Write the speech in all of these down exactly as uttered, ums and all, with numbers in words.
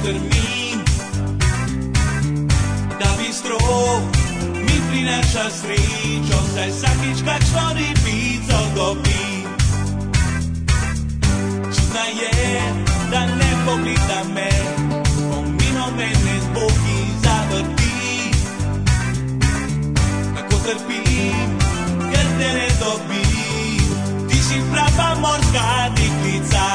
strmim, da bistro mi prináša sričo, saj vsakič kakšno ribico dobim. Čudna je, da ne pogleda me, pomimo mene z boki zavrti. Tako trpim, ker te ne dobim, ti si prava morska deklica.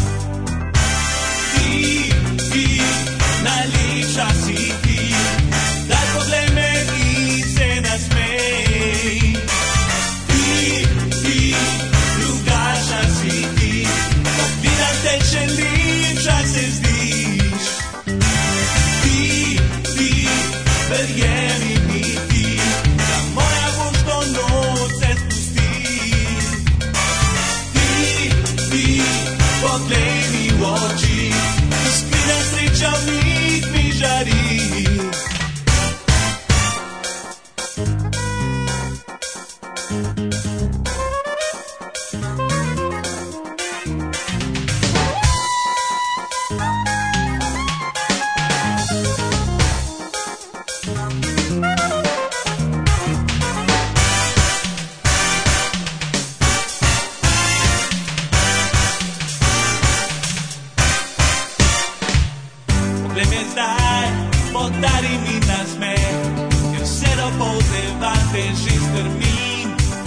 Ti, ti, najlepša si ti, daj poglej me in se nasmej. Ti, ti, drugačna si ti, ko vidim te še lepša se zdiš. Ti, ti, verjemi mi ti, da moja boš to noč se spusti. Ti, ti, poglej mi v oči, iskrena sreča v njih mi žari. Poglej me zdaj, podari mi nasmeh, ker vse do poldnevate že strmim.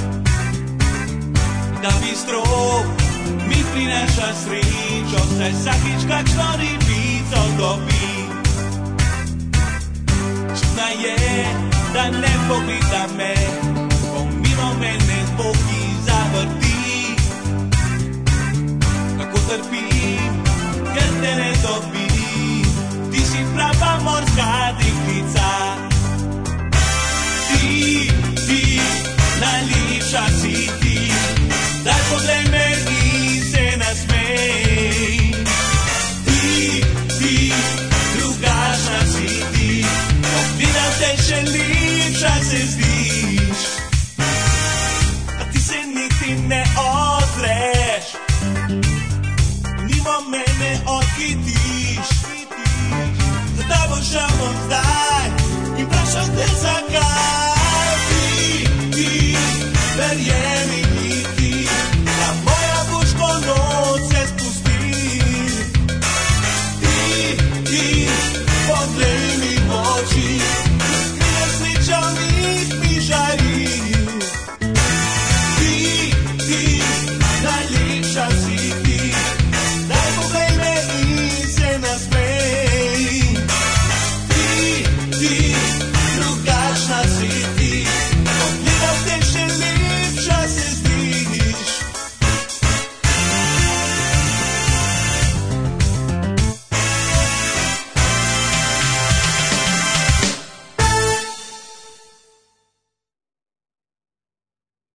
Da bistro mi prináša srečo, saj vsakič kakšno ribico dobim. Čudna je, da ne pogleda me, pomimo mene z boki zavrti. Tako trpim, ker te ne dobim.